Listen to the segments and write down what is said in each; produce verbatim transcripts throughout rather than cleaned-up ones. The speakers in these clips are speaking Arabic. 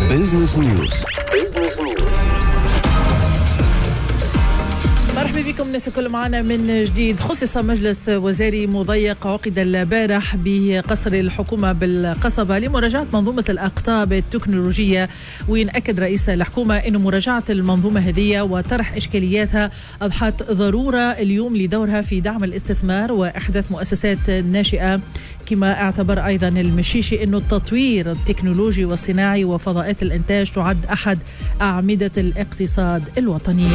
بيزنس نيوز. بيزنس نيوز. مرحبا بكم الناس الكل معنا من جديد. خصص مجلس وزاري مضيق عقد البارح بقصر الحكومة بالقصبة لمراجعة منظومة الأقطاب التكنولوجية، وين أكد رئيس الحكومة أن مراجعة المنظومة هذه وطرح إشكالياتها أضحت ضرورة اليوم لدورها في دعم الاستثمار وإحداث مؤسسات ناشئة. كما اعتبر أيضا المشيشي أن التطوير التكنولوجي والصناعي وفضاءات الإنتاج تعد أحد أعمدة الاقتصاد الوطني.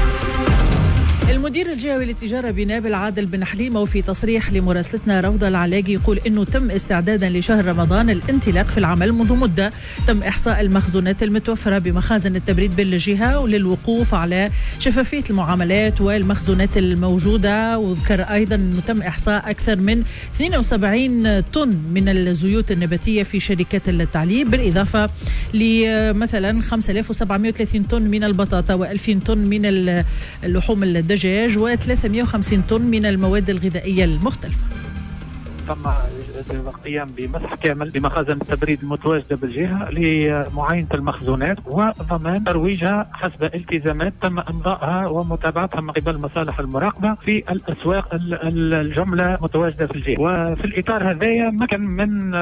المدير الجهوي للتجارة بنابل عادل بن حليمة، وفي تصريح لمراسلتنا روضة العلاقي، يقول إنه تم استعدادا لشهر رمضان الانطلاق في العمل. منذ مدة تم إحصاء المخزونات المتوفرة بمخازن التبريد بالجهة وللوقوف على شفافية المعاملات والمخزونات الموجودة. وذكر أيضا أنه تم إحصاء أكثر من اثنين وسبعين طن من الزيوت النباتية في شركات التعليب، بالإضافة لمثلا خمسة آلاف وسبعمائة وثلاثين طن من البطاطا وألفين طن من اللحوم الدجاج وثلاثمائة وخمسين طن من المواد الغذائية المختلفة. تم القيام بمسح كامل بمخازن التبريد المتواجده بالجهه لمعاينه المخزونات وضمان ترويجها حسب التزامات تم امضائها ومتابعتها من قبل مصالح المراقبه في الاسواق الجمله متواجده في الجهه. وفي الاطار هذايا مكن من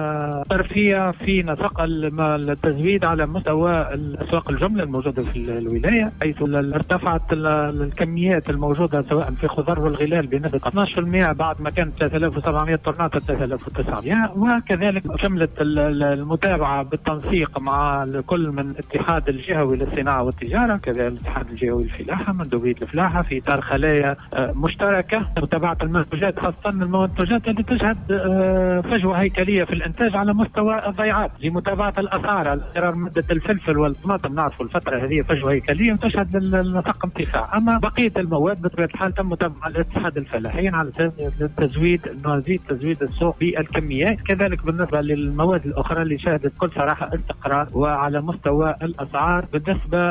ترفيه في نسق التزويد على مستوى الاسواق الجمله الموجوده في الولايه، حيث ارتفعت الكميات الموجوده سواء في خضار والغلال بنسبه اثناشر بالمئة بعد ما كانت ثلاثة آلاف وسبعمائة طنات ثلاثة آلاف وتسعمائة. وكذلك شملت المتابعه بالتنسيق مع كل من اتحاد الجهوي للصناعه والتجاره، كذلك الاتحاد الجهوي للفلاحه مندوبيه الفلاحه في اطار خلايا مشتركه متابعه المنتوجات، خاصه المنتوجات التي تشهد فجوه هيكليه في الانتاج على مستوى الضيعات، لمتابعه الاسعار على غرار ماده الفلفل والطماطم. نعرفوا الفتره هذه فجوه هيكليه وتشهد النسق ارتفاع. اما بقيه المواد بطبيعه الحال تم متابعه الاتحاد الفلاحين على تزويد نزيد تزويد السوق بالكميات. كذلك بالنسبه للمواد الاخرى اللي شهدت بكل صراحه استقرار وعلى مستوى الاسعار. بالنسبه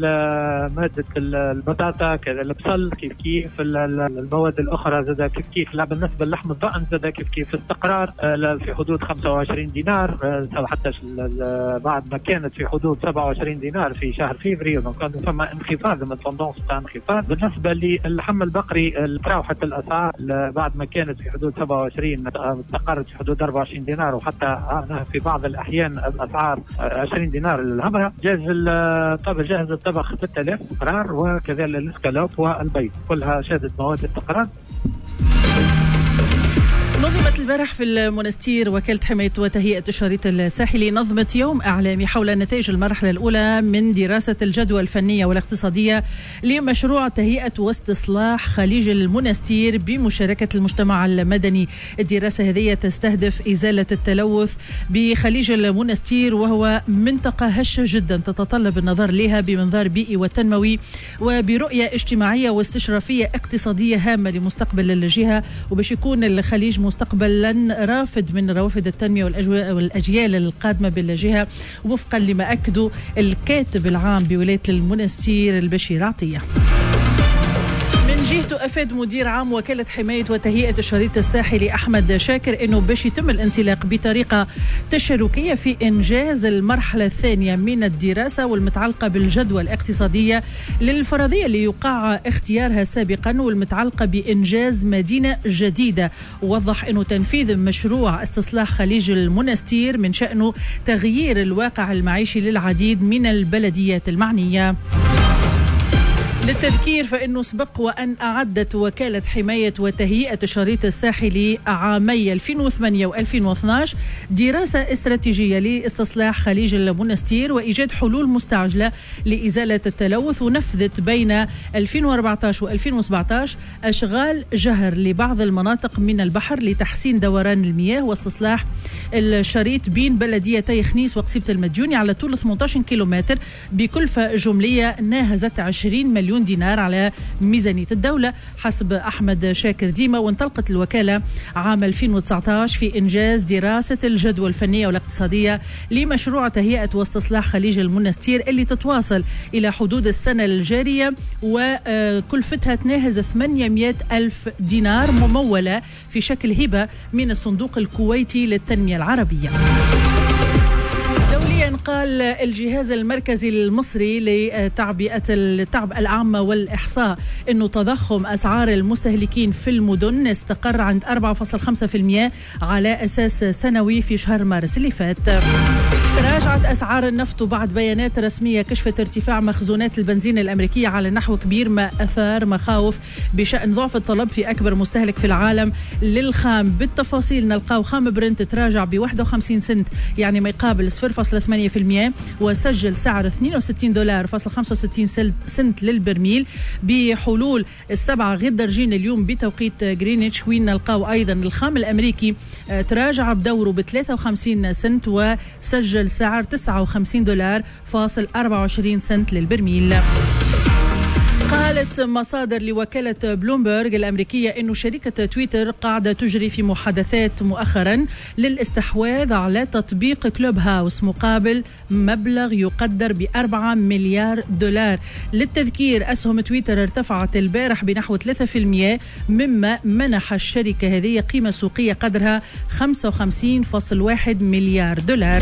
لماده البطاطا كذا البصل كيف كيف، المواد الاخرى زاد كيف كيف. لا بالنسبه للحم الضأن زاد كيف كيف استقرار في حدود خمسة وعشرين دينار، حتى بعد ما كانت في حدود سبعة وعشرين دينار في شهر فيفري، كان ثم انخفاض من تندونس تاع انخفاض. بالنسبه للحم البقري تراوحت الاسعار بعد ما كانت في حدود سبعة وعشرين استقرت في حدود أربعة وعشرين دينار، وحتى في بعض الأحيان الأسعار عشرين دينار للهبرة. جاز الطبخ جاهز الطبخ ستة آلاف استقرار، وكذلك الاسكالوب والبيض كلها شهدت مواد استقرار. نظمت البارح في المنستير وكالة حماية وتهيئة الشريط الساحلي نظمت يوم إعلامي حول نتائج المرحلة الأولى من دراسة الجدوى الفنية والاقتصادية لمشروع تهيئة واستصلاح خليج المنستير بمشاركة المجتمع المدني. الدراسة هذه تستهدف إزالة التلوث بخليج المنستير، وهو منطقة هشة جدا تتطلب النظر لها بمنظار بيئي وتنموي وبرؤية اجتماعية واستشرافية اقتصادية هامة لمستقبل الجهة، وباش يكون الخليج مستقبلا رافد من روافد التنمية والأجيال القادمة بالجهة، وفقا لما أكدوا الكاتب العام بولاية المنستير البشير عطية. من جهته أفاد مدير عام وكالة حماية وتهيئة الشريط الساحلي أحمد شاكر أنه باش يتم الانطلاق بطريقة تشاركية في إنجاز المرحلة الثانية من الدراسة والمتعلقة بالجدوى الاقتصادية للفرضية اللي يقع اختيارها سابقا والمتعلقة بإنجاز مدينة جديدة. ووضح أنه تنفيذ مشروع استصلاح خليج المنستير من شأنه تغيير الواقع المعيشي للعديد من البلديات المعنية. للتذكير فإنه سبق وأن أعدت وكالة حماية وتهيئة الشريط الساحلي عامي ألفين وثمانية وألفين واثني عشر دراسة استراتيجية لاستصلاح خليج المنستير وإيجاد حلول مستعجلة لإزالة التلوث، ونفذت بين ألفين وأربعة عشر وألفين وسبعة عشر أشغال جهر لبعض المناطق من البحر لتحسين دوران المياه واستصلاح الشريط بين بلديتي خنيس وقصيبة المديوني على طول ثمانية عشر كيلومتر بكلفة جملية ناهزت عشرين مليون دينار على ميزانية الدولة حسب أحمد شاكر ديما. وانطلقت الوكالة عام ألفين وتسعة عشر في إنجاز دراسة الجدوى الفنية والاقتصادية لمشروع تهيئة واستصلاح خليج المنستير اللي تتواصل إلى حدود السنة الجارية، وكلفتها تناهز ثمانمائة ألف دينار ممولة في شكل هبة من الصندوق الكويتي للتنمية العربية. قال الجهاز المركزي المصري لتعبئة التعبئة العامة والإحصاء إنه تضخم أسعار المستهلكين في المدن استقر عند أربعة فاصلة خمسة بالمئة على أساس سنوي في شهر مارس اللي فات. تراجعت أسعار النفط وبعد بيانات رسمية كشفت ارتفاع مخزونات البنزين الأمريكية على نحو كبير، ما أثار مخاوف بشأن ضعف الطلب في أكبر مستهلك في العالم للخام. بالتفاصيل نلقاو خام برنت تراجع ب واحد وخمسين سنت يعني ما يقابل صفر فاصلة ثمانية بالمئة وسجل سعر اثنين وستين دولار فاصلة خمسة وستين سنت للبرميل. بحلول السبعة غير درجين اليوم بتوقيت غرينتش، وين نلقاو أيضا الخام الأمريكي تراجع بدوره ب ثلاثة وخمسين سنت وسجل سعر تسعة وخمسين دولار فاصل أربعة وعشرين سنت للبرميل. قالت مصادر لوكالة بلومبرغ الأمريكية إنه شركة تويتر قاعدة تجري في محادثات مؤخرا للاستحواذ على تطبيق كلوب هاوس مقابل مبلغ يقدر بأربعة مليار دولار. للتذكير أسهم تويتر ارتفعت البارح بنحو ثلاثة بالمئة مما منح الشركة هذه قيمة سوقية قدرها خمسة وخمسين فاصلة واحد مليار دولار.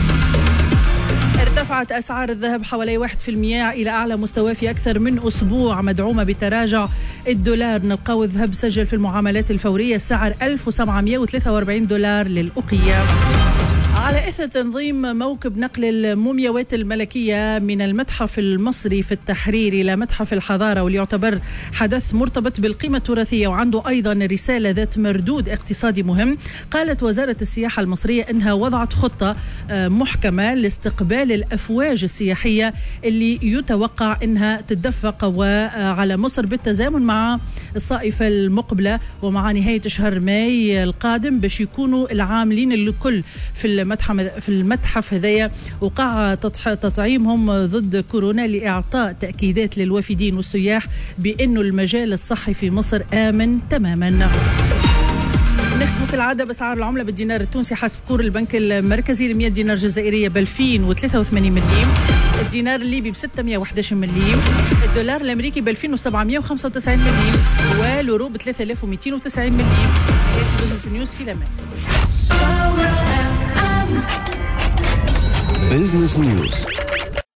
ارتفعت أسعار الذهب حوالي واحد بالمئة إلى أعلى مستوى في أكثر من أسبوع مدعومة بتراجع الدولار. نلقاو الذهب سجل في المعاملات الفورية سعر ألف وسبعمئة وثلاثة وأربعين دولار للأوقية. على إثر تنظيم موكب نقل المومياوات الملكية من المتحف المصري في التحرير إلى متحف الحضارة، واللي يعتبر حدث مرتبط بالقيمة التراثية وعنده أيضا رسالة ذات مردود اقتصادي مهم، قالت وزارة السياحة المصرية إنها وضعت خطة محكمة لاستقبال الأفواج السياحية اللي يتوقع إنها تتدفق وعلى مصر بالتزامن مع الصائفة المقبلة ومع نهاية شهر ماي القادم، باش يكونوا العاملين الكل في المتحف في المتحف هذايا وقع تطعيمهم ضد كورونا لإعطاء تأكيدات للوافدين والسياح بأنه المجال الصحي في مصر آمن تماما. نختم كالعادة بأسعار العملة بالدينار التونسي حسب كور البنك المركزي، مئة دينار جزائرية ب ألفين وثلاثة وثمانين مليم، الدينار الليبي ب ستمئة وأحد عشر مليم، الدولار الأمريكي ب ألفين وسبعمئة وخمسة وتسعين مليم، واليورو ب ثلاثة آلاف ومئتين وتسعين مليم. هذه بزنس نيوز في الأمان. Business News.